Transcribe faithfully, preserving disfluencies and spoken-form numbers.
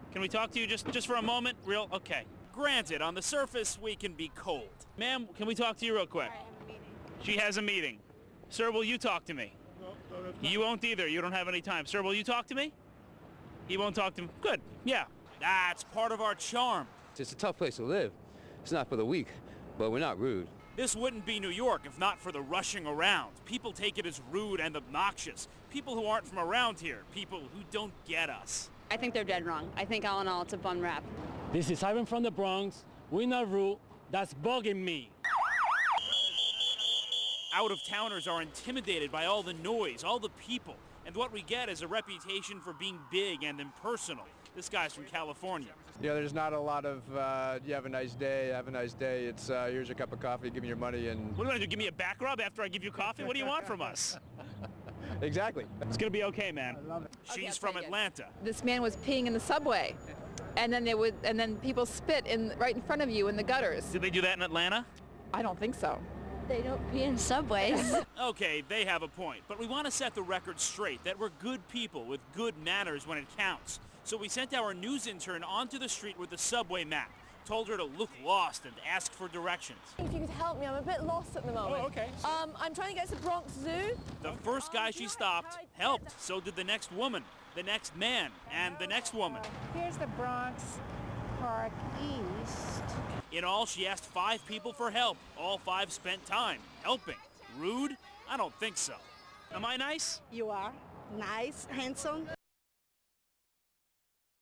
Can we talk to you just, just for a moment? Real? Okay. Granted, on the surface, we can be cold. Ma'am, can we talk to you real quick? I have a meeting. She has a meeting. Sir, will you talk to me? No, no, that's You won't either. You don't have any time. Sir, will you talk to me? He won't talk to me. Good. Yeah. That's part of our charm. It's a tough place to live. It's not for the weak, but we're not rude. This wouldn't be New York if not for the rushing around. People take it as rude and obnoxious. People who aren't from around here. People who don't get us. I think they're dead wrong. I think all in all, it's a fun rap. This is Ivan from the Bronx. We're not rude. That's bugging me. Out-of-towners are intimidated by all the noise, all the people. And what we get is a reputation for being big and impersonal. This guy's from California. Yeah, there's not a lot of, uh, you have a nice day, have a nice day. It's, uh, here's your cup of coffee, give me your money, and... What do you want to do, give me a back rub after I give you coffee? What do you want from us? Exactly. It's going to be okay, man. I love it. She's Okay, I'll from take it. Atlanta. This man was peeing in the subway, and then they would, and then people spit in right in front of you in the gutters. Did they do that in Atlanta? I don't think so. They don't pee in subways. Okay, they have a point, but we want to set the record straight that we're good people with good manners when it counts. So we sent our news intern onto the street with the subway map, told her to look lost and ask for directions. If you could help me, I'm a bit lost at the moment. Oh, okay. Um, I'm trying to get to Bronx Zoo. The first guy she stopped helped, so did the next woman, the next man, and the next woman. Here's the Bronx Park East. In all, she asked five people for help. All five spent time helping. Rude? I don't think so. Am I nice? You are nice, handsome.